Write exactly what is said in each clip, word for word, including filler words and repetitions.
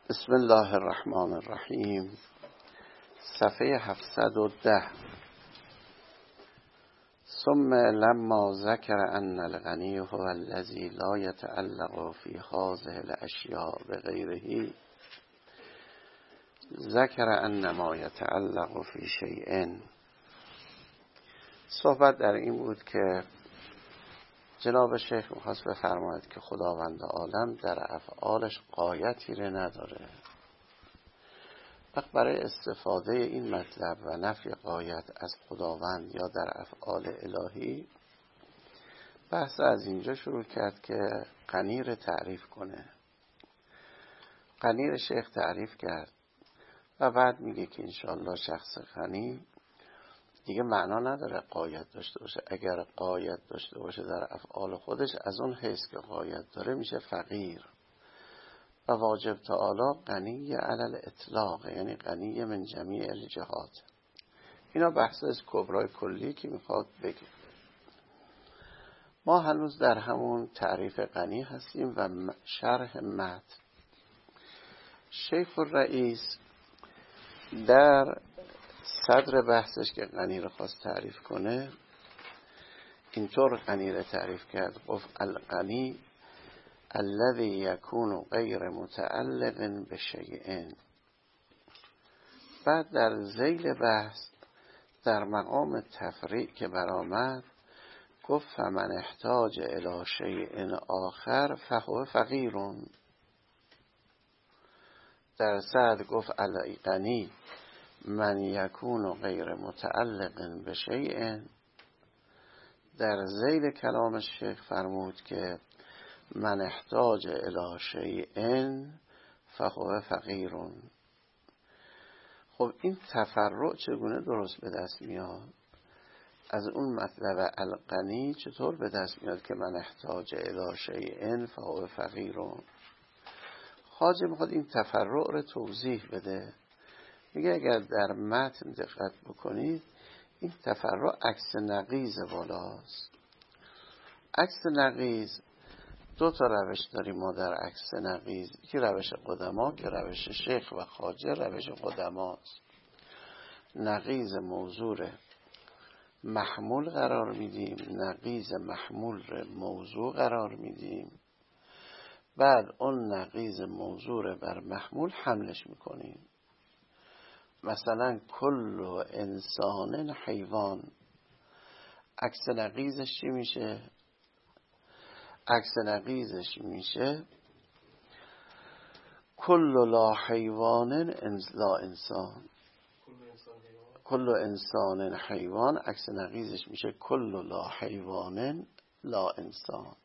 بسم الله الرحمن الرحیم. صفحه هفتصد و ده. ثم لما ذکر ان الغنی هو الذی لا یتعلق فی هذه الاشیاء بغیره ذکر ان ما یتعلق فی شیء. صحبت در این بود که جناب شیخ میخواست بفرماید که خداوند عالم در افعالش غایتی رو نداره. وقت برای استفاده این مطلب و نفی غایت از خداوند یا در افعال الهی بحث از اینجا شروع کرد که غنی رو تعریف کنه. غنی رو شیخ تعریف کرد و بعد میگه که انشاءالله شخص غنی دیگه معنا نداره غایت داشته باشه. اگر غایت داشته باشه در افعال خودش از اون حیث که غایت داره میشه فقیر و واجب تعالی غنی علی الاطلاق، یعنی غنی من جمیع الجهات. اینا بحث از کبرای کلی که میخواد بگه. ما هنوز در همون تعریف غنی هستیم و شرح متن. شیخ الرئیس در صدر بحثش که غنی رو خواست تعریف کنه اینطور غنی رو تعریف کرد، گفت الغنی الذي يكون غیر متعلق بشیء. بعد در ذیل بحث در مقام تفریع که برآمد گفت فمن احتاج الی شیء آخر فهو فقیر. در صدر گفت الغنی من یکون غیر متعلق بشیء. در ذیل کلام الشیخ فرمود که من احتاج الی شیء فهو فقیر. خب این تفرع چگونه درست به دست میاد؟ از اون مطلب الغنی چطور به دست میاد که من احتاج الی شیء فهو فقیر؟ خواجه میخواد این تفرع رو توضیح بده. میگه اگر در متن دقت بکنید این تفرع عکس نقیض بالاست. عکس نقیض دو تا روش داریم ما در عکس نقیض. یکی روش قدما که روش شیخ و خواجه روش قدماست. نقیض موضوع محمول قرار میدیم، نقیض محمول رو موضوع قرار میدیم، بعد اون نقیض موضوع بر محمول حملش میکنیم. مثلا کل انسان حیوان، عکس نقیضش چی میشه؟ عکس نقیضش میشه کل لا حیوان لا انسان. کل انسان حیوان عکس نقیضش میشه کل لا حیوان لا انسان.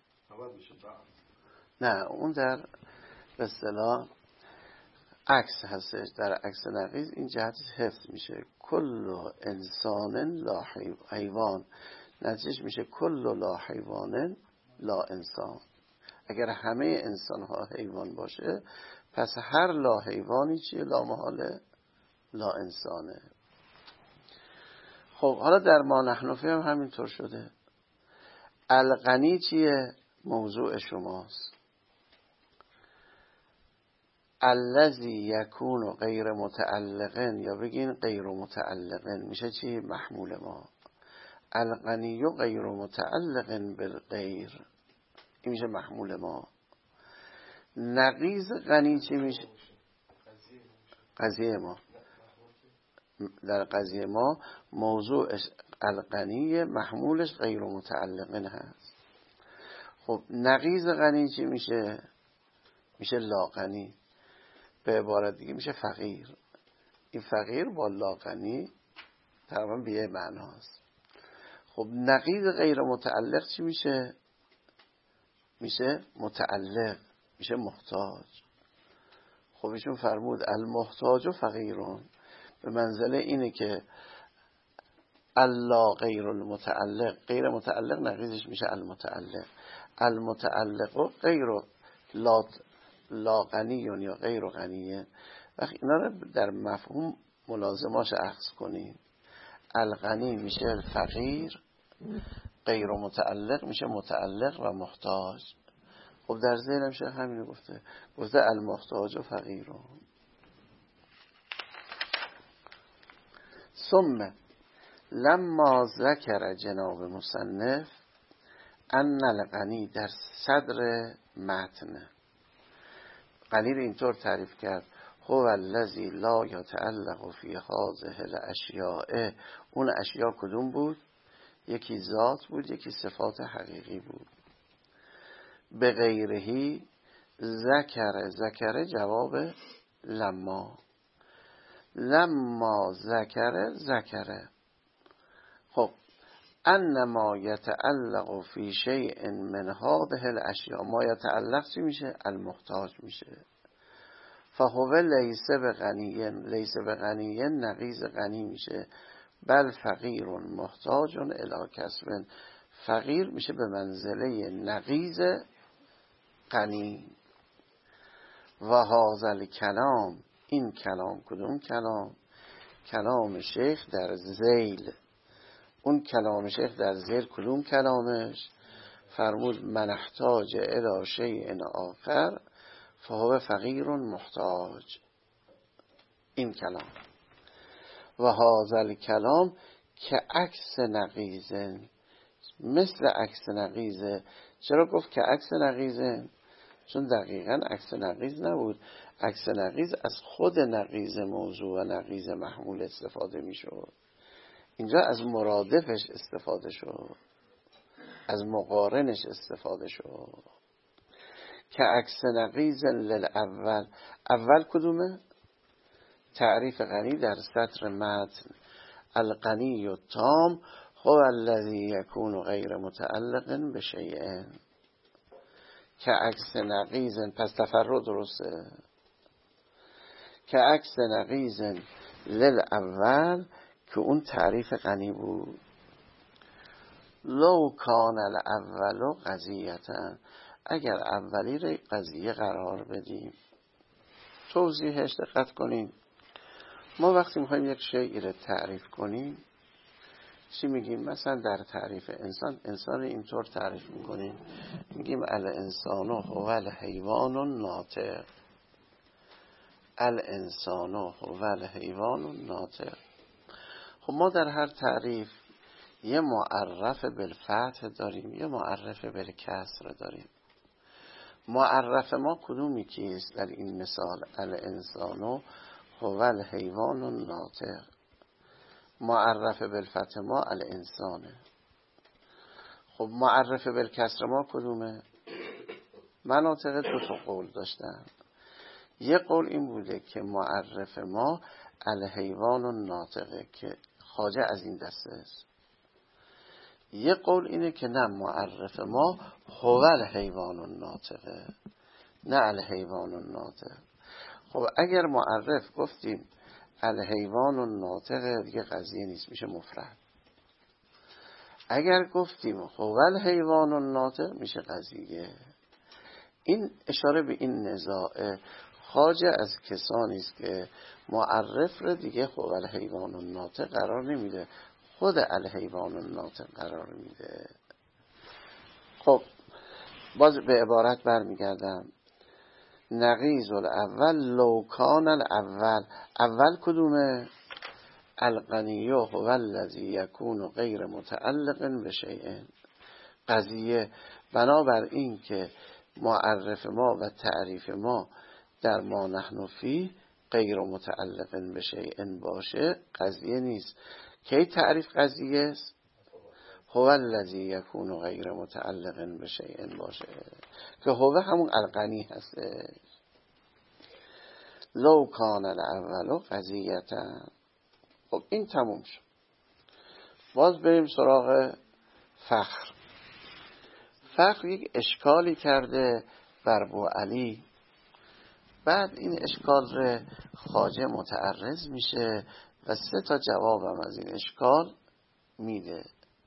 نه اون در به اصطلاح عکس هستش. در عکس نقیض این جهت حفظ میشه کل انسان لا حیوان، نتیجهش میشه کل لا حیوان لا انسان. اگر همه انسان ها حیوان باشه پس هر لا حیوانی چیه؟ لا محاله لا انسانه. خب حالا در ما نحنفی هم همینطور شده. الغنی چیه؟ موضوع شماست. الذی یکون غیر متعلقن یا بگین غیر متعلقن میشه چی؟ محمول ما. الغنی غیر متعلقن بالغیر این میشه محمول ما. نقیض غنی چی میشه؟ قضیه ما. در قضیه ما موضوعش الغنی، محمولش غیر متعلقن هست. خب نقیض غنی چی میشه؟ میشه لاغنی. به عبارت دیگه میشه فقیر. این فقیر با لاغنی تقریبا به یه معناست. خب نقیض غیر متعلق چی میشه؟ میشه متعلق، میشه محتاج. خب ایشون فرمود المحتاج و فقیرون، به منزله اینه که الله غیر المتعلق، غیر متعلق نقیضش میشه المتعلق. المتعلق و غیر لا لا غنیون یا غیر غنیه. وقتی اینا رو در مفهوم ملازماش اخذ کنیم، الغنی میشه فقیر، غیر متعلق میشه متعلق و محتاج. خب در ذهنم شیخ همینو گفته، گفته المحتاج و فقیر. ثم لما ذکر جناب مصنف ان الغنی در صدر متن، غنی رو اینطور تعریف کرد هو الذی لا یتعلق فی هذه الاشیاء. اون اشیاء کدوم بود؟ یکی ذات بود، یکی صفات حقیقی بود. به غیرهی ذکر، ذکر جواب لما، لما ذکر ذکر. خب انما یتعلق فی شیء من هذه الاشیاء، ما یتعلق چی میشه؟ المحتاج میشه. فهو لیس بغنی، لیس بغنی نقیض غنی میشه، بل فقیر محتاج الی کسب، فقیر میشه به منزله نقیض غنی. و هذا الکلام، این کلام کدوم کلام؟ کلام شیخ در ذیل. اون کلام شیخ در ذیل کدوم کلامش؟ فرمود من احتاج الی شیء آخر فهو فقیر محتاج. این کلام و هذا الکلام که عکس نقیزه، مثل عکس نقیزه. چرا گفت که عکس نقیزه؟ چون دقیقاً عکس نقیز نبود، عکس نقیز از خود نقیز موضوع و نقیز محمول استفاده می شود. اینجا از مرادفش استفاده شد، از مقارنش استفاده شد. که عکس نقیز للاول، اول کدومه؟ تعریف غنی در سطر متن. الغنی التام هو الذی یکون غیر متعلق بشیء. که عکس نقیز، پس تفرد درسته. که عکس نقیز للاول که اون تعریف غنی بود. لو کان الاول قضیتا، اگر اولی رو قضیه قرار بدیم. توضیحش دقت کنیم. ما وقتی میخوایم یک شیئی رو تعریف کنیم چی میگیم؟ مثلا در تعریف انسان، انسان اینطور تعریف میکنیم، میگیم الانسان هو الحیوان الناطق. الانسان هو الحیوان الناطق. خب ما در هر تعریف یه معرف بالفتح داریم، یه معرف بالکسر داریم. معرف ما کدومی کیست در این مثال؟ الانسان هو الحیوان الناطق. معرف بالفتح ما الانسانه. خب معرف بالکسر ما کدومه؟ مناطق دو تا قول داشتن. یه قول این بوده که معرف ما الحیوان الناطقه که خواجه از این دسته است. یه قول اینه که نه، معرف ما هو الحیوان الناطقه، نه الحیوان الناطق. خب اگر معرف گفتیم الحیوان الناطقه دیگه قضیه نیست، میشه مفرد. اگر گفتیم هو الحیوان الناطق میشه قضیه. این اشاره به این نزاع. خواجه از کسانی است که معرف رو دیگه هو الحیوان الناطق قرار نمیده، خود الحیوان الناطق قرار میده. خب باز به عبارت برمیگردم. نقیض الاول لو کان الاول، اول کدومه؟ الغنی هو الذی یکون غیر متعلق بشیء. قضیه بنابر این که معرف ما و تعریف ما در ما نحن فی غیر متعلق بشیء باشه قضیه نیست. کی تعریف قضیه است؟ هو الذی یکون غیر متعلق بشیء باشه که هو همون الغنی هسته. لو کان الاول قضیتا. خب این تموم شد. باز بریم سراغ فخر. فخر یک اشکالی کرده بر بوعلی، بعد این اشکال رو خواجه متعرض میشه و سه تا جوابم از این اشکال میده.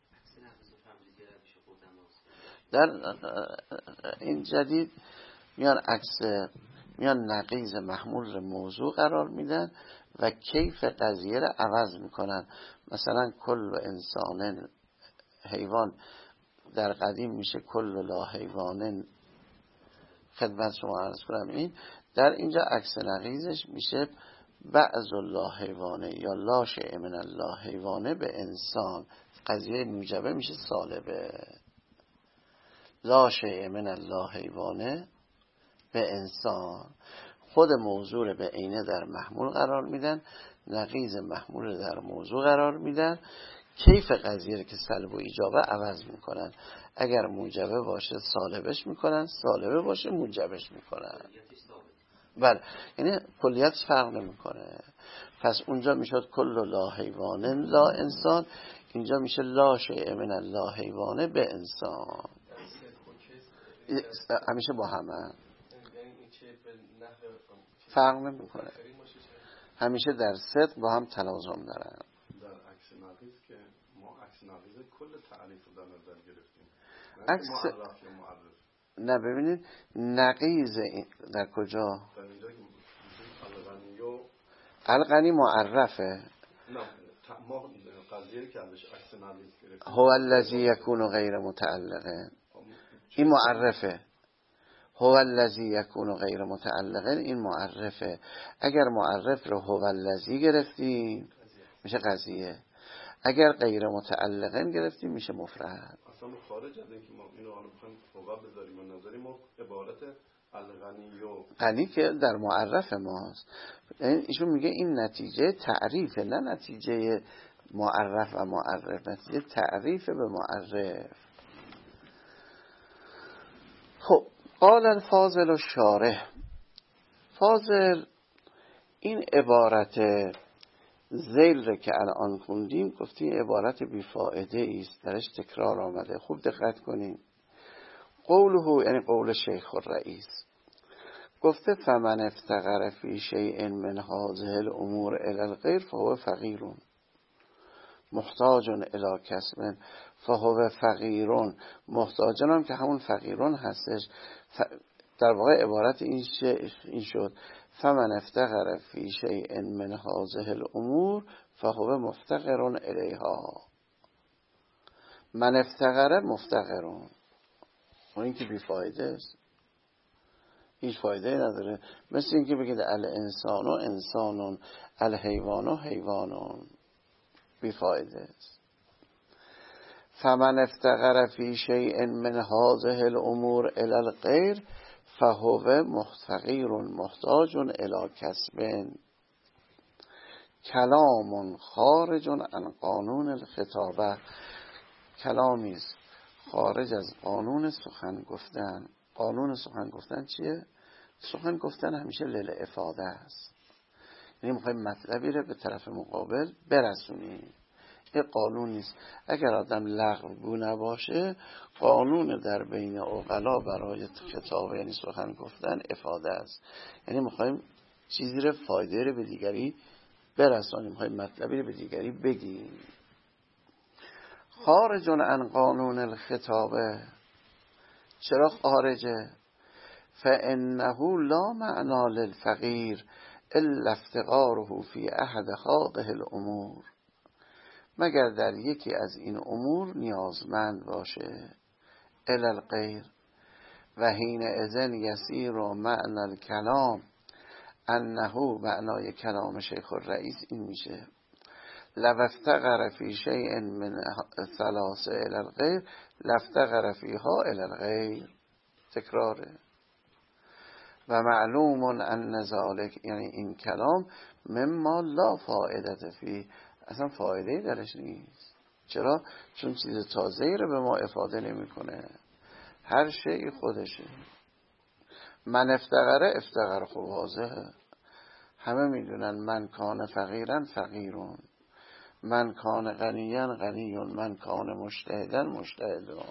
در این جدید میان عکس، میان نقیض محمول موضوع قرار میدن و کیف قضیه رو عوض میکنن. مثلا کل انسان حیوان در قدیم میشه کل لا حیوان خدمت شما عرض کنم این در اینجا عکس نقیضش میشه بعض الله حیوانه یا لا شیء من الله حیوانه به انسان. قضیه موجبه میشه سالبه. لا شیء من الله حیوانه به انسان. خود موضوع به عینه در محمول قرار میدن، نقیض محمول در موضوع قرار میدن. کیف قضیه رو که سلب و ایجابه عوض میکنن. اگر موجبه باشه سالبش میکنن، سالبه باشه موجبش میکنن. بله، یعنی کلیت فرق نمیکنه. پس اونجا میشد کل لا حیوانه لا انسان، اینجا میشه لا شیء من الله حیوانه به انسان. همیشه با همه فرق نمیکنه، همیشه در صدق با هم تلازم دارن. در عکس نقیض که ما عکس نقیض کل تعریف رو در نظر گرفتیم، عکس معرف یا معرف. نه ببینید نقیض در کجا؟ در اینجا که الغنی و الغنی معرفه. نه ما قضیه که ازش عکس نقیض گرفتیم هو الذی یکون غیر متعلقه، این معرفه. هو الذی یکون غیر متعلقه، این معرفه. اگر معرف رو هو الذی گرفتیم میشه قضیه، اگر غیر متعلقه گرفتیم میشه مفرد. اصلا خارج از اینکه ما اینو الان بخوایم فوق بذاریم و نظری، ما عبارت الغنی و غنی که در معرف ماست. ایشون میگه این نتیجه تعریفه، نه نتیجه معرف و معرف، نتیجه تعریف به معرف. خب قال الفاضل و شارح. فاضل این عبارت ذیل رو که الان خوندیم گفتیم عبارت بیفائده است، درش تکرار آمده. خوب دقت کنیم. قوله یعنی قول شیخ الرئیس گفته فمن افتقر فی شیء من هذه الامور الی الغیر فهو فقیر محتاج الی کسب فهو فقیر. محتاجن هم که همون فقیرون هستش. در واقع عبارت این, این شد فمن افتقر فی شیء من هذه الامور فهو مفتقر الیها. من افتقر مفتقرون، و این که بیفایده است، هیچ فایده نداره. مثل این که بگید الانسان و انسانون، الحیوان و حیوانون، بیفایده است. فمن افتقر فی شیء من هذه الامور الی الغیر فهو مفتقر محتاج الی کسب. کلام خارج عن قانون الخطابه، کلامی است خارج از قانون سخن گفتن. قانون سخن گفتن چیه؟ سخن گفتن همیشه للافاده است، یعنی میخوایم مطلبی رو به طرف مقابل برسونیم. این قانون نیست. اگر آدم لغو نباشه، قانون در بین عقلا برای خطاب یعنی سخن گفتن افاده است، یعنی میخوایم چیزی رو فایده رو به دیگری برسونیم، میخوایم مطلبی رو به دیگری بگیم. خارج عن قانون الخطابه، چرا خارجه؟ فانه لا معنی للفقیر الا افتقاره فی احد هذه الامور، مگر در یکی از این امور نیازمند باشه. الی الغیر و حین اذن یسیر و معنی الکلام انه، معنای کلام شیخ الرئیس این میشه لو افتقر فی شیء من ثلاثه الی الغیر لافتقر فیها الی الغیر. تکراره. و معلوم ان ذلک، یعنی این کلام مما لا فائده فی، اصلا فایده‌ای درش نیست. چرا؟ چون چیز تازه‌ای رو به ما افاده نمی‌کنه. هر شیء خودشه. من افتقره افتقر، خب واضحه، همه میدونن من کان فقیرن فقیرون، من کان غنیان غنیون، من کان مجتهدن مجتهدون.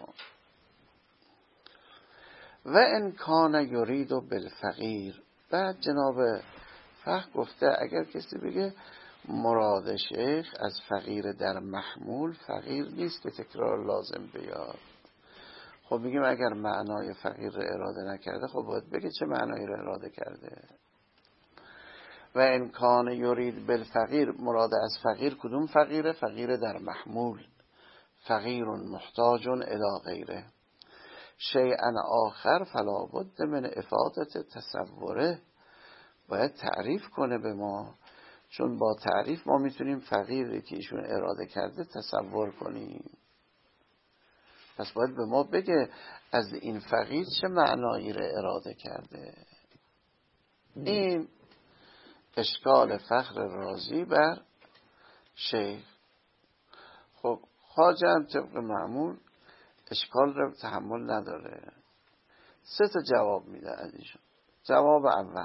و ان کان یرید بالفقیر. بعد جناب فقه گفته اگر کسی بگه مراد شیخ از فقیر در محمول فقیر نیست که تکرار لازم بیاد، خب میگیم اگر معنای فقیر رو اراده نکرده، خب باید بگه چه معنایی رو اراده کرده. و ان کان یرید بالفقیر، مراد از فقیر کدوم فقیره؟ فقیر در محمول، فقیر محتاج الی غیره. شیئا آخر فلا بد من افادت تصوره، باید تعریف کنه به ما، چون با تعریف ما میتونیم فقیری که ایشون اراده کرده تصور کنیم. پس باید به ما بگه از این فقیر چه معنایی رو اراده کرده. این اشکال فخر رازی بر شیخ. خب خواجه هم طبق معمول اشکال رو تحمل نداره، سه تا جواب میده از ایشون. جواب اول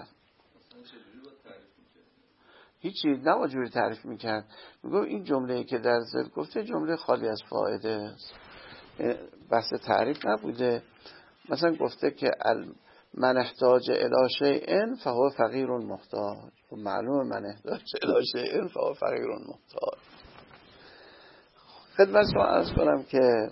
هیچی نباید جوری تعریف میکرد، میگو این جمله‌ای که در ذیل گفته جمله خالی از فایده است، بحث تعریف نبوده. مثلا گفته که من احتاج الی شیء فهو فقیر محتاج، معلومه من احتاج الی شیء فهو فقیر محتاج. خدمت شما عرض کنم که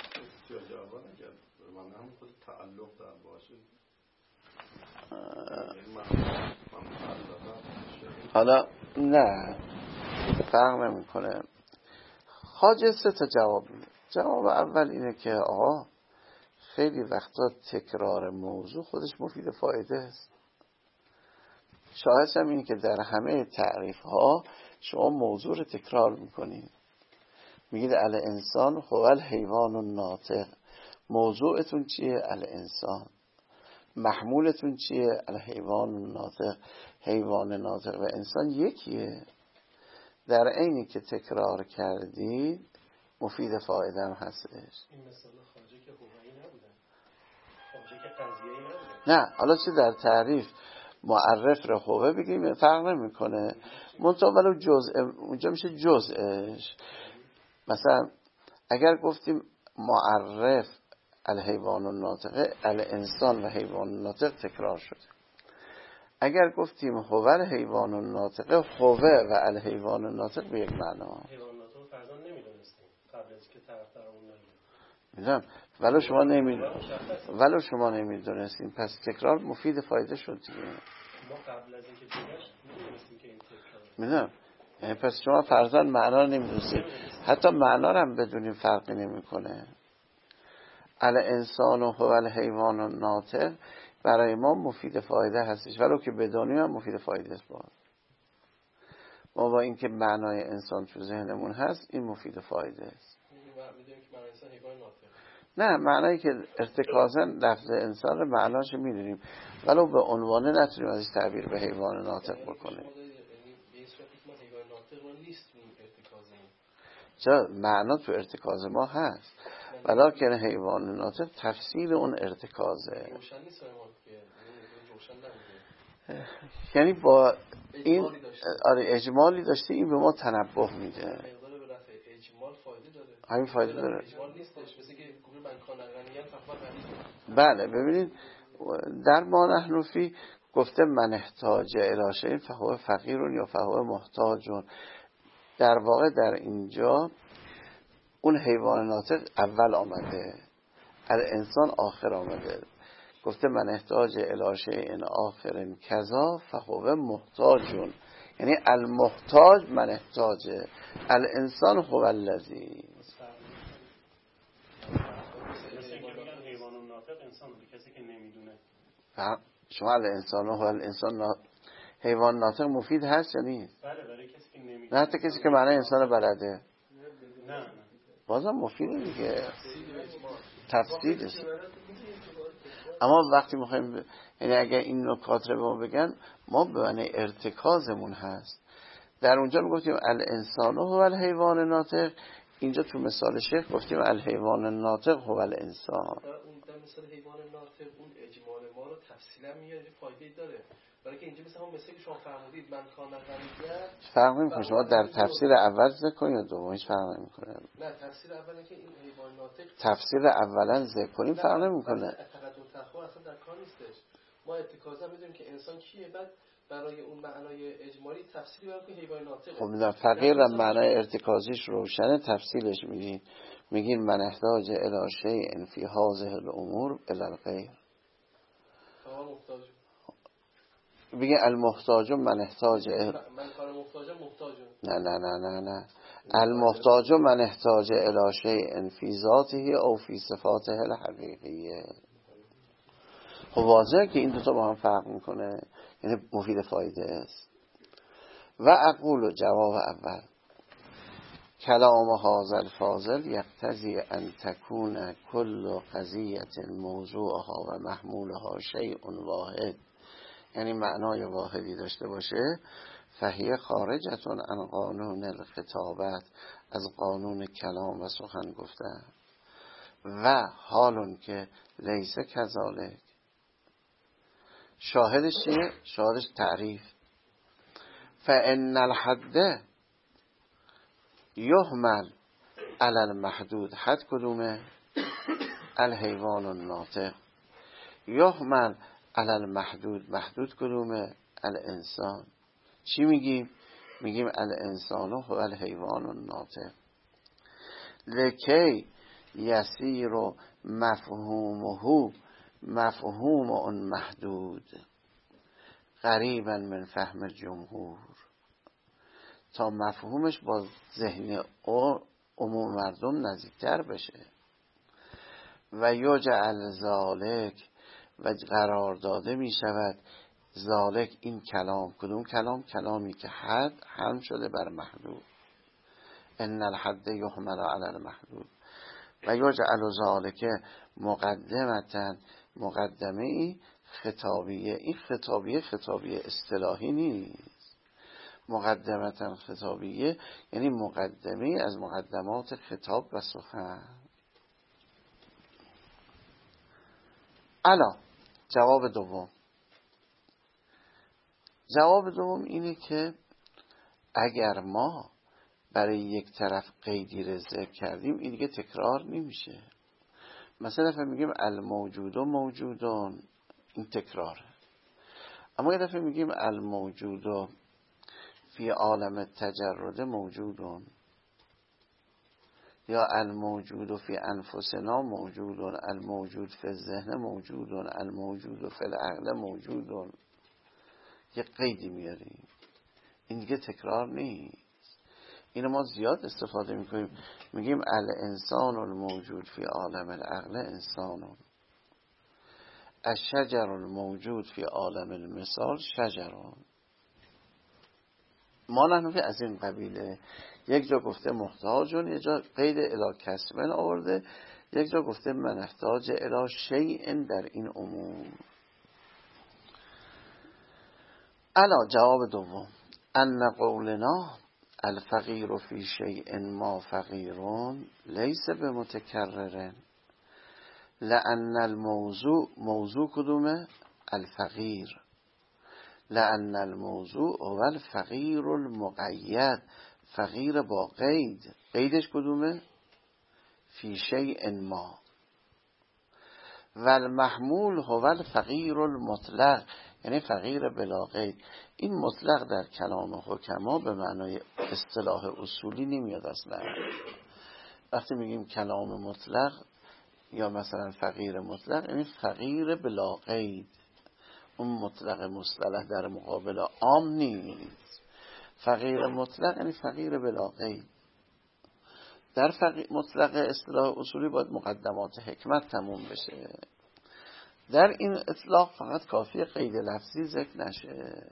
حالا نه فرق نمیکنه. خواجه سه تا جواب میده. جواب اول اینه که آقا خیلی وقتا تکرار موضوع خودش مفید فایده است. شاهدش هم اینه که در همه تعریف ها شما موضوع رو تکرار میکنید. میگید الانسان هو الحیوان الناطق، موضوعتون چیه؟ الانسان. محمولتون چیه؟ الحیوان الناطق، حیوان ناطق و انسان یکیه. در عینی که تکرار کردید مفید فایده هم هستش. این مثال خواجه که هوایی نبودن، خواجه که قضیه‌ای نبودن. نه حالا چه در تعریف معرف رو هوه بگیم فرق نمیکنه، منتها ولو جزء اونجا میشه جزءش. مثلا اگر گفتیم معرف الحیوان الناطق، الانسان و حیوان الناطق تکرار شده. اگر گفتیم هو الحیوان الناطق، هوه و الحیوان الناطق به یک معنا. حیوان الناطق فرضاً نمیدونستیم قبل از که طرف درمون نگه میدونم ولو شما نمیدونستیم ولو شما نمیدونستیم پس تکرار مفید فایده شد دیگه. ما قبل از اینکه بگشت میدونستیم که این تکرار میدونم، یعنی پس شما فرضاً معنا رو نمیدونستید، حتی معنا رو هم بدونیم فرقی نمیکنه. الانسان هو الحیوان الناطق برای ما مفید فایده هستش، ولو که بدونیم هم مفید فایده است. با ما با اینکه معنای انسان تو ذهنمون هست این مفید فایده است. میدونیم که معنای انسان حیوان ناطق، نه معنایی که ارتکازا لفظ انسان رو معناش میدونیم ولو به عنوان نتونیم ازش تعبیر به حیوان ناطق بکنیم. چرا معنا تو ارتکاز ما هست، ولکن حیوان ناطق تفسیر اون ارتکازه. یعنی با این آره اجمالی داشته، این به ما تنبه میده. همین فایده داره. بله ببینید در ما نحن فی گفته من احتاج الی شیء فهو فقیر یا فهو محتاج. در واقع در اینجا اون حیوان ناطق اول آمده، الانسان آخر آمده. گفته من احتاج الی شیء آخر کذا فهو محتاج، یعنی المحتاج من احتاج، الانسان هو الذی. شما الانسان هو الانسان، حیوان ناطق مفید هست یا نیست؟ بله برای کسی که نمیدونه، نه حتی کسی که معنی انسان بلده نه نه بازم مفیده دیگه، تفسیرش. اما وقتی میخوایم ب... یعنی اگر این نکات رو به ما بگن ما به معنی ارتکازمون هست. در اونجا میگفتیم الانسان هو الحیوان ناطق، اینجا تو مثال شیخ گفتیم الحیوان ناطق هو الانسان. اون در مثال حیوان ناطق اون اجمال ما رو تفصیلا میاره، فایده داره. برای که اینجا مثلا اون مثالی که شما فرمودید من کان غریبیت فرق نمیکنه شما در تفسیر اول ذکر کنید یا دوم، هیچ فرق نمیکنه. نه تفسیر اوله که این حیوان ناطق تفسیر اولا ذکر کنیم فرق نمیکنه. تقدم تأخر اصلا در کار نیستش. ما اتکازا میدونیم که انسان کیه، بعد برای اون معنای اجمالی تفسیری برای که حیوان ناطق. خب میدونم فقیر هم معنای ارتکازیش روشنه، تفصیلش میگین میگین من احتاج الی شیء فی هذه الامور الی الغیر. محتاج بگه المحتاج من احتاج ال... من کار محتاجم محتاجم. نه نه نه نه نه المحتاج من احتاج الی شیء فی ذاته او فی صفاته الحقیقیه. خب واضحه که این دوتا با هم فرق میکنه، یعنی مفید فایده است. و اقول جواب اول کلام هذا الفاضل یقتضی ان تکون کل قضیه موضوعها و محمولها شیء واحد، یعنی معنای واحدی داشته باشه. فهی خارجتون عن قانون الخطابت، از قانون کلام و سخن گفتن. و حالون که لیس کذالک، شاهدش چیه؟ شاهدش تعریف. فان الحد یحمل علی المحدود، حد کدومه؟ الحیوان الناطق. یحمل علی المحدود، محدود کدومه؟ الانسان. چی میگیم؟ میگیم الانسان هو الحیوان الناطق. لکی یسیر مفهومه مفهوم اون محدود قریبا من فهم جمهور، تا مفهومش با ذهن عموم مردم نزدیکتر بشه. و یجعل ذالک، و قرار داده می شود ذالک این کلام. کدوم کلام؟ کلامی که حد حمل شده بر محدود. ان الحد یحمل علی المحدود. و یجعل ذالک مقدمتا، مقدمه ای خطابیه. این خطابیه خطابیه اصطلاحی نیست. مقدمتا خطابیه یعنی مقدمه از مقدمات خطاب و سخن. الا جواب دوم، جواب دوم اینه که اگر ما برای یک طرف قیدی رو ذکر کردیم این دیگه تکرار نمیشه. مثلا دفعه میگیم الموجود و موجودون، این تکراره. اما یه دفعه میگیم الموجود فی عالم تجرد موجودون، یا الموجود فی انفسنا موجودون، الموجود فی الذهن موجودون، الموجود فی العقل موجودون. یه قیدی میاریم، این دیگه تکرار نیست. اینو ما زیاد استفاده میکنیم، میگیم الانسان الموجود فی عالم العقل انسانون، الشجر الموجود فی عالم المثال شجرون. ما نحنفی از این قبیله. یک جا گفته محتاجون، یک جا قید الی کسبن آورده، یک جا گفته من احتاج الی شیء در این عموم. الا جواب دوم ان قولنا الفقیر فی شیء ما فقیرون لیس بمتکرر، لأن الموضوع، موضوع کدومه؟ الفقیر. لأن الموضوع هو الفقیر المقید، فقیر با قید. قیدش کدومه؟ فی شیء ما. و المحمول هو الفقیر المطلق، یعنی فقیر بلا قید. این مطلق در کلام حکما به معنای اصطلاح اصولی نمیاد اصلا. وقتی میگیم کلام مطلق یا مثلا فقیر مطلق، یعنی فقیر بلا قید. اون مطلق مصطلح در مقابل عام نیست. فقیر مطلق یعنی فقیر بلا قید. در فقیر مطلق اصطلاح اصولی باید مقدمات حکمت تموم بشه. در این اطلاق فقط کافی قید لفظی ذکر نشه.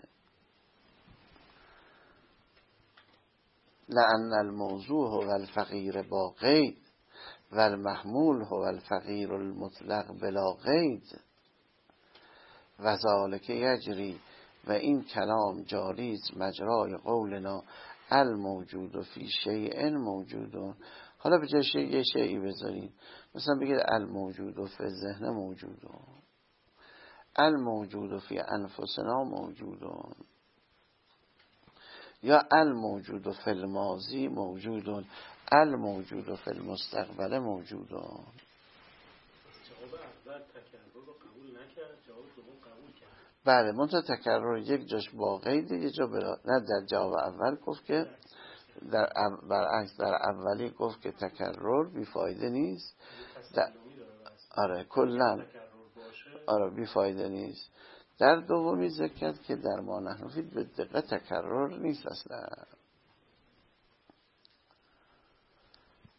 لأن الموضوع هو الفقیر با قید و المحمول هو الفقیر المطلق بلا قید و ذالک یجری، و این کلام جاری مجرای قولنا الموجود فی شیء موجودون. حالا به جای شیء یه شیئی بذارین، مثلا بگید الموجود فی الذهن موجودون، الموجود فی انفسنا موجودون، یا الموجود فی الماضی موجودون، الموجود فی المستقبل موجودون. جواب اول تکرر رو قبول نکرد، جواب دوم قبول کرد. بله، منتها تکرر یک جاش با قید، یک جا بلا. نه، در جواب اول گفت که در برعکس در اولی گفت که تکرر بیفایده نیست. در... آره کلن آره بیفایده نیست. در دومی ذکر کرد که در ما نحنفی به دقت تکرر نیست اصلا.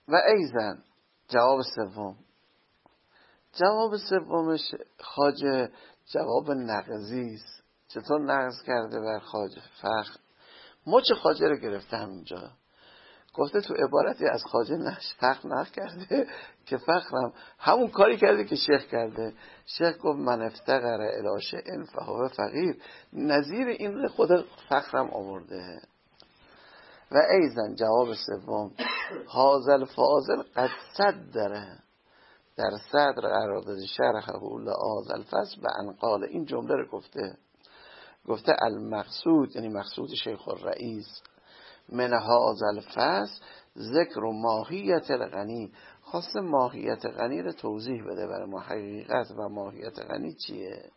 و ایزن جواب سوم، جواب سومش خواجه جواب نقضی است. چطور نقض کرده بر خواجه فخر؟ مچ خواجه رو گرفته همینجا، گفته تو عبارتی از خواجه نش فخر نقض کرده که فخرم همون کاری کرده که شیخ کرده. شیخ گفت من افتقر الی شیء فهو فقیر، نظیر این خود فخرم آورده. و ایزن جواب سوم، هازل فاضل قد صدره، در صدر قرار داده شرحه لهذا الفصل به انقال، این جمله رو گفته گفته المقصود، یعنی مقصود شیخ الرئیس، من هذا الفصل ذکر و ماهیت الغنی، خواسته ماهیت غنی رو توضیح بده برای ما، حقیقت و ماهیت غنی چیه.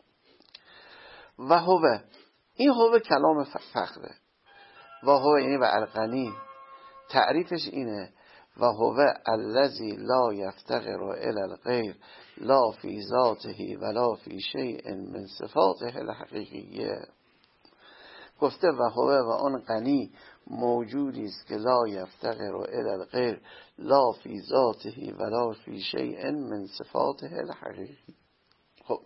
و هو، این هو کلام فخره، و هو یعنی و الغنی تعریفش اینه، و هو الذی لا یفتقر الی الغیر لا فی ذاته ولا فی شیء من صفاته الحقیقیه. گفته و هو و آن غنی موجودی است که لا یفتقر الی الغیر لا فی ذاته ولا فی شیء من صفاته الحقیقی. خب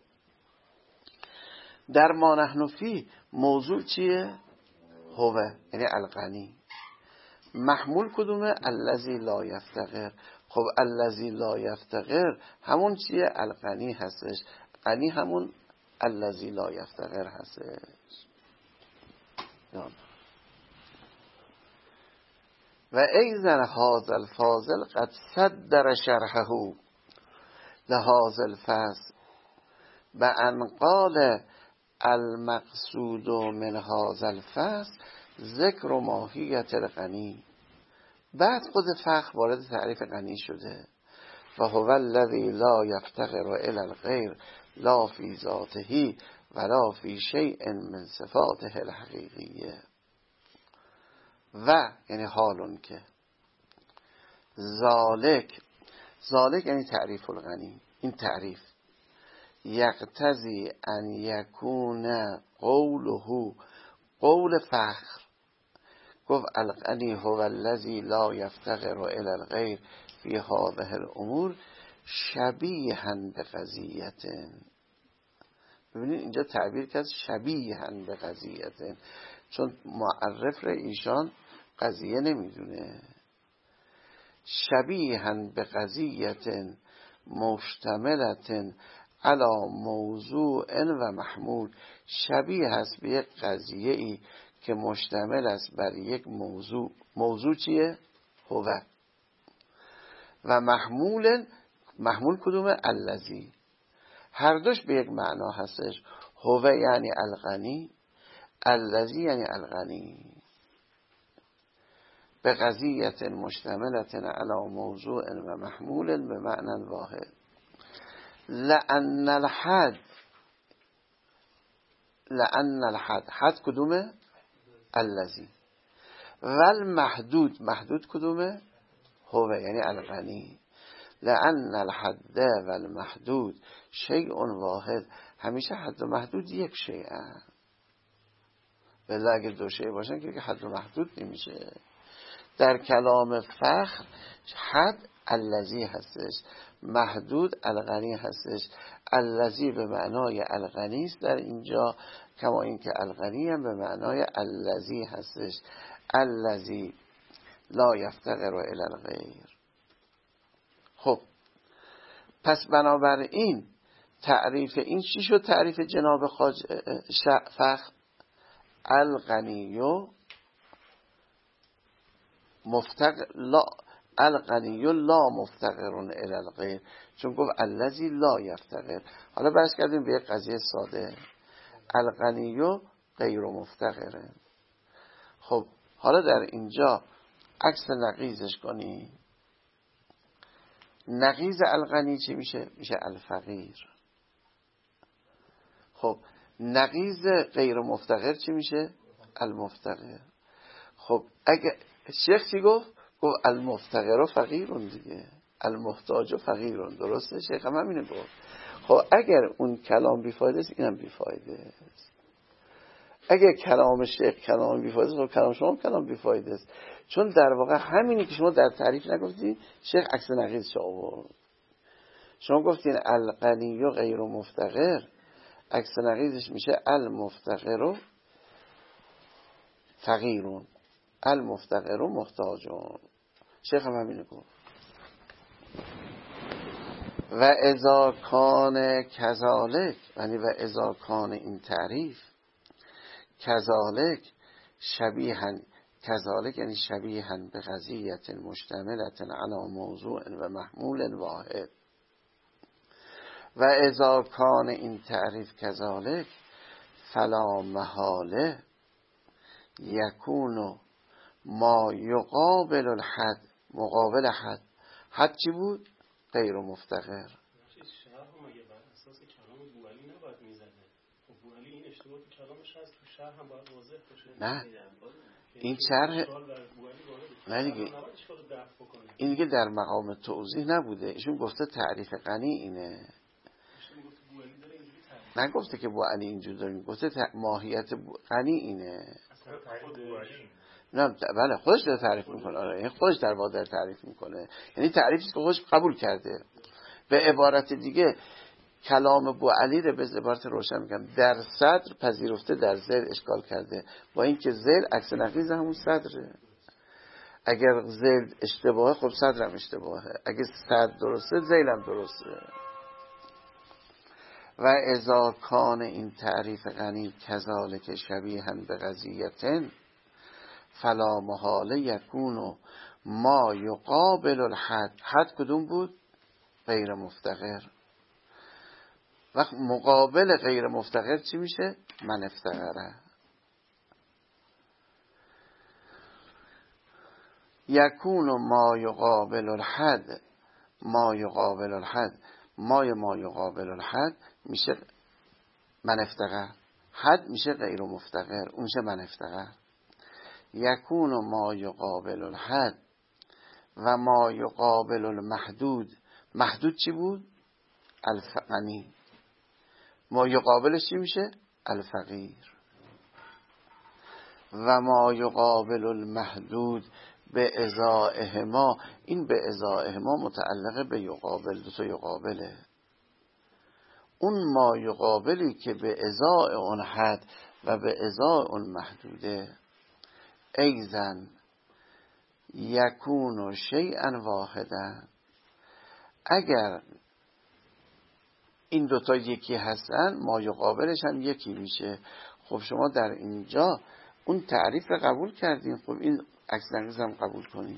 در ما نحن فی موضوع چیه؟ هو یعنی الغنی. محمول کدومه؟ الذی لا یفتقر. خب الذی لا یفتقر همون چیه؟ الغنی هستش. غنی همون الذی لا یفتقر هستش. و ایزن هذا الفاضل قد صدر شرحه لهذا الفصل بأن قال المقصود من هذا الفصل ذکر و ماهیت الغنی. بعد خود فخر وارد تعریف غنی شده، و هو الذی لا یفتقر الی الغیر لا فی ذاته ولا فی شیء من صفاته الحقیقیه. و یعنی حالون که ذالک، ذالک یعنی تعریف الغنی، این تعریف یقتضی ان یکون قوله، قول فخر گفت الغنی هو الذی لا یفتقر الی الغیر فی هذه الامور شبیها بقضیت. ببینید اینجا تعبیر کرد شبیها بقضیت، چون معرف را ایشان قضیه نمیدونه. شبیها بقضیت مشتملت علی موضوع و محمول، شبیه هست به یک قضیه ای که مشتمل است بر یک موضوع. موضوع چیه؟ هو. و محمول، محمول کدومه؟ الذی. هر دوش به یک معنا هستش. هو یعنی الغنی، الذی یعنی الغنی. به قضیت مشتملت علی موضوع و محمول به معنی واحد. لأن الحد، لأن الحد، حد کدومه؟ الذی. والمحدود، محدود کدومه؟ هو یعنی الغنی. لأن الحد والمحدود شیء واحد، همیشه حد و محدود یک شیء. بله اگه دو شیء باشن که حد و محدود نمیشه. در کلام فخر حد الذی هستش، محدود الغنی هستش. الذی به معنای الغنی است در اینجا، کما اینکه الغنی هم به معنای الذی هستش. الذی لا یفتقر الی الغیر. خب پس بنابراین تعریف این چی شد؟ تعریف جناب خواجه فخر الغنی و مفتقر لا، الغنی لا مفتقرون الی الغیر، چون گفت الذی لا یفتقر. حالا بحث کردیم به یک قضیه ساده، الغنی و غیر مفتقره. خب حالا در اینجا عکس نقیضش کنی، نقیض الغنی چی میشه؟ میشه الفقیر. خب نقیض غیر مفتقر چی میشه؟ المفتقر. خب اگه شیخ چی گفت؟ گفت المفتقر و فقیرون دیگه، المحتاج و فقیرون. درسته؟ شیخ هم همینه گفت. خب اگر اون کلام بیفایده است، اینم بیفایده است. اگه کلام شیخ کلام بیفایده است، خب کلام شما کلام بیفایده است. چون در واقع همینی که شما در تعریف نگفتید شیخ عکس نقیضش آورد. شما گفتین الغنی و غیر مفتقر، عکس نقیضش میشه المفتقر فقیرون، المفتقر محتاجون. شیخ هم همینو گفت. و اذا کان کذالک، یعنی و اذا کان این تعریف کذالک شبیهن، کذالک یعنی شبیهن به قضیت مشتملت علی موضوع و محمول واحد. و اذا کان این تعریف کذالک فلا محاله یکون ما یقابل الحد، مقابل حد. حد چی بود؟ غیر مفتقر. شرح هم اگه بر اساس کلام بوعلی نباید میزنه. خب بوعلی این اشتباه تو کلامش هست، تو شرح هم باید واضح باشه. نه این شرح نه دیگه، این دیگه در مقام توضیح نبوده. ایشون گفته تعریف غنی اینه، نگفته که بوعلی اینجور داره، گفته ماهیت غنی اینه. نه بله خودش داره تعریف میکنه. آره این خودش در واقع تعریف میکنه، یعنی تعریفی که خودش قبول کرده. به عبارت دیگه کلام بوعلی رو به عبارت روشن میگم در صدر پذیرفته، در ذیل اشکال کرده، با اینکه ذیل عکس نقیض همون صدره. اگر ذیل اشتباهه خب صدر هم اشتباهه، اگر صدر درسته ذیل هم درسته. و اذا کان این تعریف غنی کذالک شبیهن به قضیتن فلا محاله یکونو ما یقابل الحد. حد کدوم بود؟ غیر مفتقر. وقت مقابل غیر مفتقر چی میشه؟ من افتقره. یکونو ما یقابل الحد، ما یقابل الحد، ما ما یقابل الحد میشه من افتقر، حد میشه غیر مفتقر، اون میشه من افتقر. یکون ما یقابل الحد و ما یقابل المحدود. محدود چی بود؟ الفقنی. ما یقابلش چی میشه؟ الفقیر. و ما یقابل المحدود به ازائه ما، این به ازائه ما متعلقه به یقابل، دو تا یقابله. اون ما یقابلی که به ازای اون حد و به ازای اون محدوده، ایزن یکون شیئا واحدا. اگر این دوتا یکی هستن ما یقابلش هم یکی میشه. خب شما در اینجا اون تعریف رو قبول کردین، خب این عکس نقیض هم قبول کنین.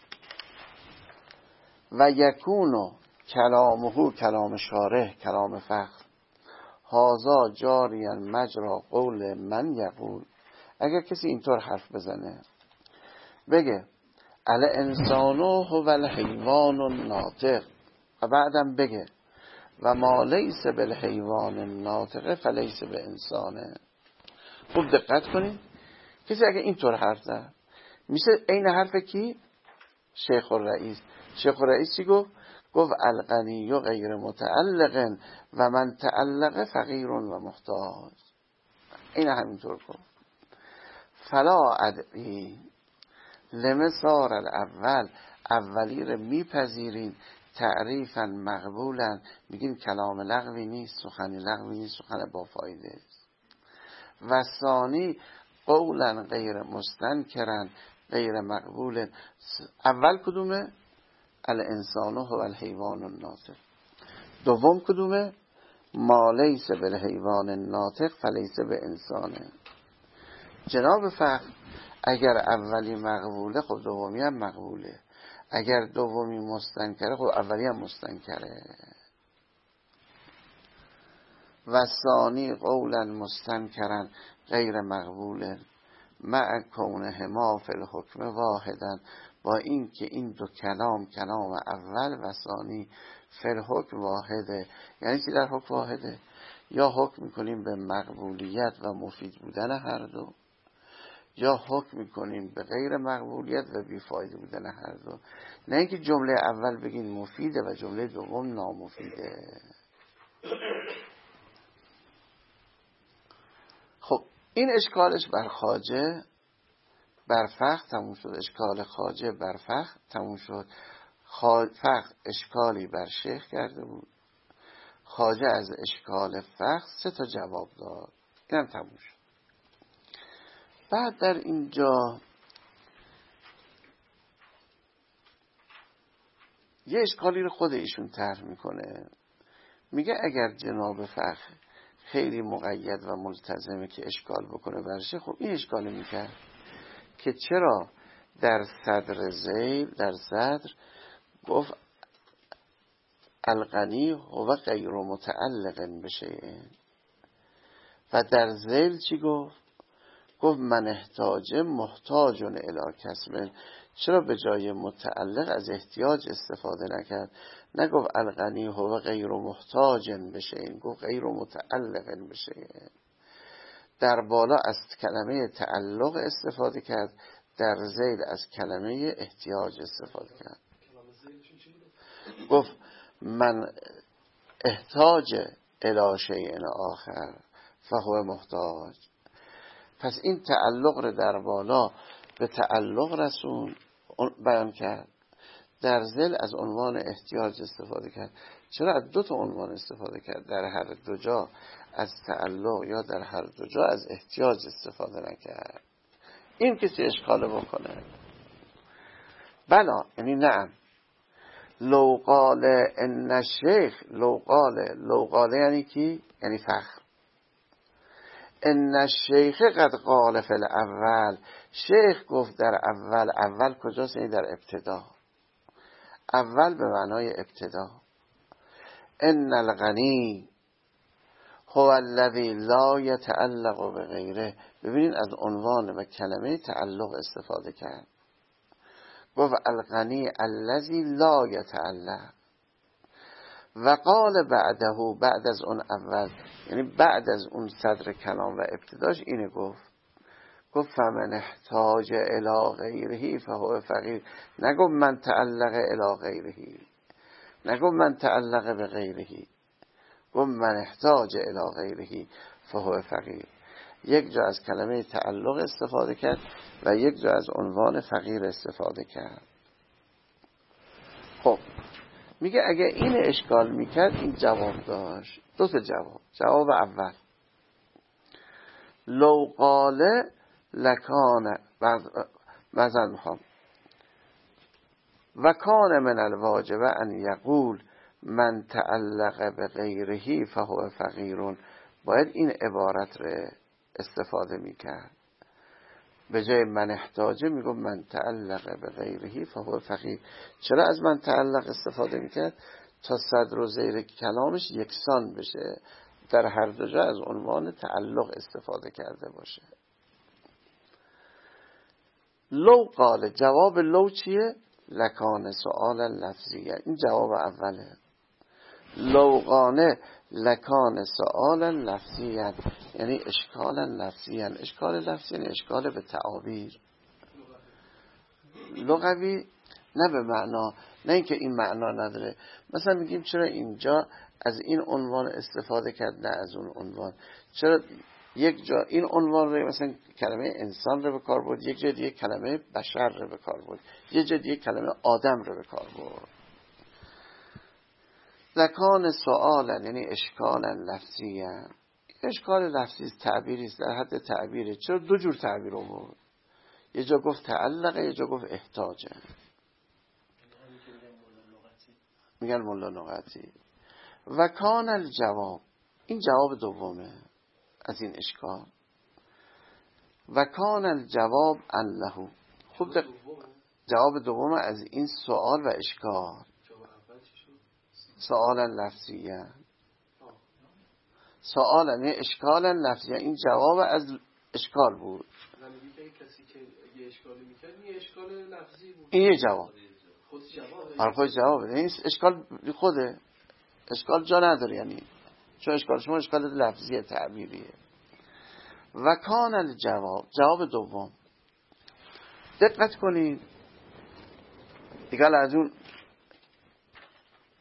و یکونو کلامه کلام شارح، کلام فخر، هازا جاریا مجرا قول من یقول. اگر کسی اینطور حرف بزنه بگه ال انسانو هو الحیوان الناطق و بعدم بگه و ما لیس بالحیوان الناطق فلیس به انسانه. خوب دقت کنید، کسی اگر اینطور حرف زد میشه این حرف کی؟ شیخ الرئیس. شیخ الرئیس چی گفت؟ گفت الغنی و غیر متعلق و من تعلق فقیر و محتاج. این همینطور گفت. فلا ادعی لمسار الاول، اولی رو میپذیرین تعریفا مقبولا، میگین کلام لغوی نیست، سخن لغوی نیست، سخن با فایده است. و ثانی قولا غیر مستنکرن غیر مقبول. اول کدومه؟ الانسان هو الحیوان الناطق. دوم کدومه؟ ما لیس بالحیوان الناطق فلیس به انسانه. جناب فخر اگر اولی مقبوله خب دومی هم مقبوله، اگر دومی مستنکره خب اولی هم مستنکره. و ثانی قولا مستنکرن غیر مقبوله مع کونهما فی الحکم واحدا، با این که این دو کلام، کلام اول و ثانی فی الحکم واحده. یعنی که در حکم واحده، یا حکم میکنیم به مقبولیت و مفید بودن هر دو، یا حکم میکنیم به غیر مقبولیت و بیفایده بودن هر دو. نه اینکه جمله اول بگین مفیده و جمله دوم نامفیده. خب این اشکالش بر خواجه بر فخر تموم شد، اشکال خواجه بر فخر تموم شد. فخر اشکالی بر شیخ کرده بود، خواجه از اشکال فخر سه تا جواب داد، اینم تموم شد. بعد در اینجا یه اشکالی رو خود ایشون طرح میکنه، میگه اگر جناب فخر خیلی مقید و ملتزمه که اشکال بکنه برشه، خب این اشکالی میکرد که چرا در صدر ذیل در صدر گفت الغنی هو غیر متعلق بشه و در ذیل چی گفت؟ گفت من احتاج محتاج الی کسب. چرا به جای متعلق از احتیاج استفاده نکرد؟ نگفت الغنی هو غیر محتاج بشه، گفت غیر متعلق بشه. در بالا از کلمه تعلق استفاده کرد، در ذیل از کلمه احتیاج استفاده کرد. گفت من احتاج الی شیء آخر فهو محتاج. پس این تعلق رو در بالا به تعلق رسون بیان کرد، در ذیل از عنوان احتیاج استفاده کرد. چرا از دو تا عنوان استفاده کرد؟ در هر دو جا از تعلق یا در هر دو جا از احتیاج استفاده نکرد. این کسی اشکاله بکنه بلا، یعنی نعم. لو قال ان الشیخ، لو قال، لو قال یعنی کی؟ یعنی فخر. ان الشیخ قد قال فی الاول، شیخ گفت در اول. اول کجاست؟ یعنی در ابتدا. اول به معنای ابتدا. ان الغنی هو الذی لا یتعلق بغیره. ببینید از عنوان و کلمه تعلق استفاده کرد. گفت الغنی الذی لا یتعلق. و قال بعده، بعد از اون اول، یعنی بعد از اون صدر کلام و ابتداش اینه گفت. گفت فمن احتاج الی غیره فهو فقیر. نگفت من تعلق الی غیره، نگفت من تعلق به غیره، گفت من احتاج الی غیره فهو فقیر. یک جا از کلمه تعلق استفاده کرد و یک جا از عنوان فقیر استفاده کرد. خب میگه اگه این اشکال میکرد این جواب داشت، دو تا جواب. جواب اول لو قال لکان، مثلا میخوام و کان من الواجب ان یقول من تعلق به غیره فهو فقیرون، باید این عبارت رو استفاده میکرد. به جای من احتاجه میگم من تعلق به غیره فهو فقیر. چرا از من تعلق استفاده میکرد؟ تا صدر و زیر کلامش یکسان بشه، در هر دو جا از عنوان تعلق استفاده کرده باشه. لو قال، جواب لو چیه؟ لکان سؤال لفظیه. این جواب اوله. لو قانه لکان سؤال لفظیه، یعنی اشکال لفظیه. اشکال لفظی یعنی اشکال به تعابیر لغوی، نه به معنا، نه اینکه این معنا نداره. مثلا میگیم چرا اینجا از این عنوان استفاده کرد نه از اون عنوان؟ چرا یک جا این عنوان رو مثلا کلمه انسان رو به کار برد، یک جا دیگه کلمه بشر رو به کار برد، یک جا دیگه کلمه آدم رو به کار برد. لکان سؤالا یعنی اشکالا لفظی. اشکال لفظی تعبیری است، در حد تعبیره. چرا دو جور تعبیر آورد؟ یه جا گفت تعلقه، یه جا گفت احتاجه. میگن ملا لغتی. و کان الجواب، این جواب دومه از این اشکال. و کان الجواب انه، خوب جواب دوم از این سوال و اشکال. سؤالا لفظیه، سؤالا یعنی اشکالا لفظیه. این جواب از اشکال بود. کسی که یه اشکالی میکرد یه اشکال لفظی بود. این یه جواب. خود جواب. آره خود جواب. این اشکال خوده. اشکال جا نداره، یعنی چون اشکال شما اشکال لفظی تعبیریه. و کان الجواب، جواب دوم. دقت کنید دیگه از اون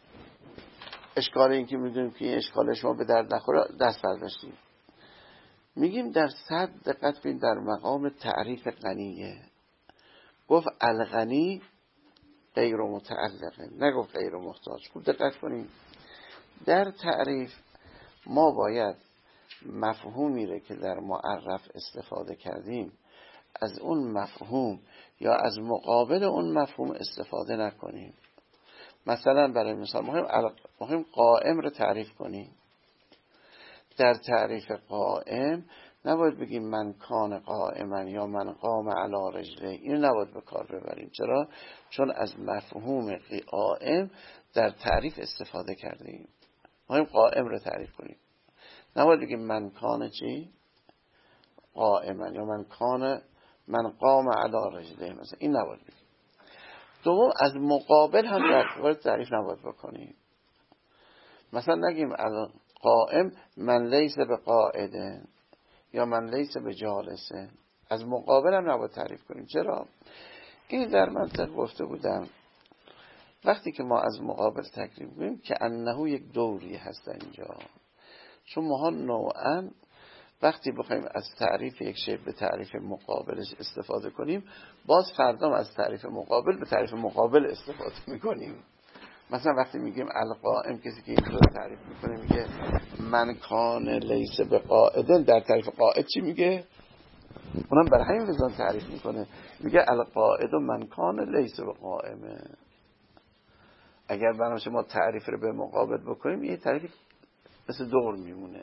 اشکال این که میدونیم که این اشکال شما به درد نخوره دست برداشتیم. میگیم در صد دقت کنید در مقام تعریف غنیه گفت الغنی غیر متعلقه، نگفت غیر محتاج. خوب دقت کنید در تعریف ما باید مفهومی رو که در معرف استفاده کردیم از اون مفهوم یا از مقابل اون مفهوم استفاده نکنیم. مثلا برای مثال مهم قائم رو تعریف کنیم. در تعریف قائم نباید بگیم من کان قائما یا من قام علی رجله، اینو نباید به کار ببریم. چرا؟ چون از مفهوم قائم در تعریف استفاده کردیم. مهم قائم رو تعریف کنیم، نباید بگیم من کان چی؟ قائما یا من کان من قام علی رجله، مثلا این نباید بگیم. دوم از مقابل هم در تعریف نباید بکنیم. مثلا نگیم قائم من لیس به قاعده یا من لیس به جالسه، از مقابل هم نباید تعریف کنیم. چرا؟ این در منطق گفته بودم وقتی که ما از مقابل تکلیف کنیم که انه یک دوری هست اینجا، چون ما نوعا وقتی بخوایم از تعریف یک شی به تعریف مقابلش استفاده کنیم باز فردا از تعریف مقابل به تعریف مقابل استفاده میکنیم. مثلا وقتی میگیم القائم، کسی که اینجا تعریف میکنه میگه من کان لیس به قاعدن، در تعریف قاعد چی میگه؟ اونم برای همین وزن تعریف میکنه، میگه القاعد و من کان لیس به قائمه. اگر بنابراین ما تعریف رو به مقابل بکنیم یه تعریف مثل دور میمونه.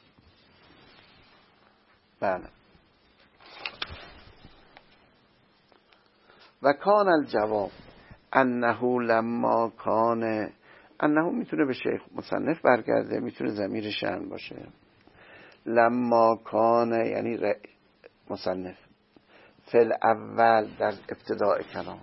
بله. و کان الجواب انه لما کان، انه میتونه به شیخ مصنف برگرده، میتونه ضمیر شأن باشه. لما کان یعنی مصنف فل اول در ابتداء کلام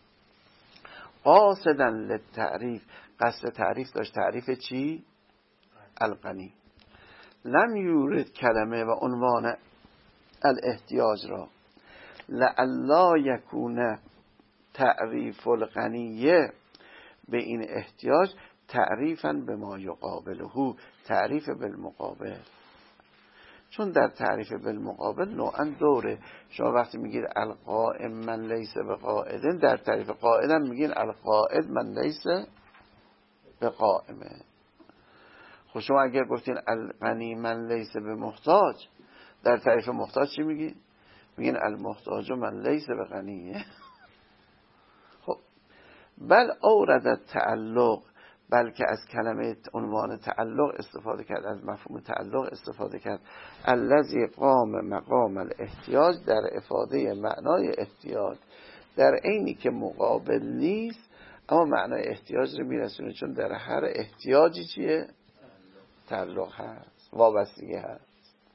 قاصدن للتعریف، قصد تعریف داشت. تعریف چی؟ الغنی. لم یورد کلمه و عنوان الاحتیاج را لعلا یکونه تعریف الغنیه، به این احتیاج تعریفاً به ما یقابله، تعریف بالمقابل. چون در تعریف بالمقابل نوعاً دوره. شما وقتی میگید القائم من لیس به قائدن، در تعریف قائدن میگین القائد من لیس به قائمه. خب شما اگر گفتین الغنی من لیس به محتاج، در تعریف محتاج چی میگین؟ میگین المحتاج من لیس به غنیه. خب بل اورد تعلق، بلکه از کلمه عنوان تعلق استفاده کرد، از مفهوم تعلق استفاده کرد. الذی قام مقام الاحتیاج، در افاده معنای احتیاج، در عینی که مقابل نیست اما معنای احتیاج رو میرسونه. چون در هر احتیاجی چیه؟ تعلق هست، وابستگی هست.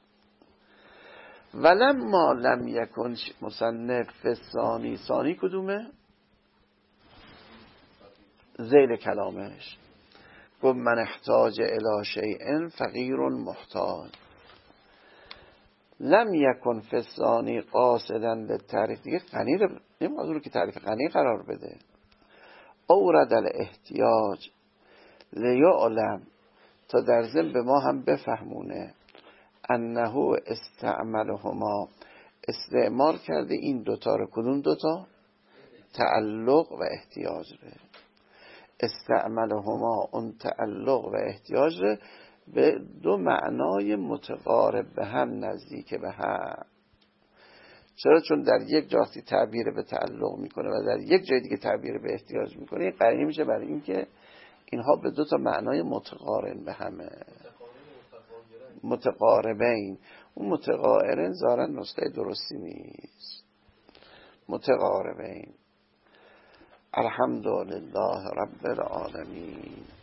ولما لم یکن مصنف ثانی، ثانی کدومه؟ ذیل کلامش گفت من احتاج الی شیء فقیر محتاج. لم یکن فی الثانی قاصدا للتعریف، دیگه غنی رو نمیخواد رو که تعریف غنی قرار بده. اورد الاحتیاج لیعلم، تا در ضمن به ما هم بفهمونه انه استعملهما، استعمال کرده این دوتا رو. کدوم دوتا؟ تعلق و احتیاج رو. استعملهما اون تعلق و احتیاج رو به دو معنای متقارب به هم، نزدیک به هم. چرا؟ چون در یک جاتی تعبیر به تعلق میکنه و در یک جای دیگه تعبیر به احتیاج میکنه. این قرینه میشه برای این که اینها به دو تا معنای متقارن به همه، متقاربین. اون متقارن ظاهرا نسخه درستی نیست. متقاربین. الحمدلله رب العالمین.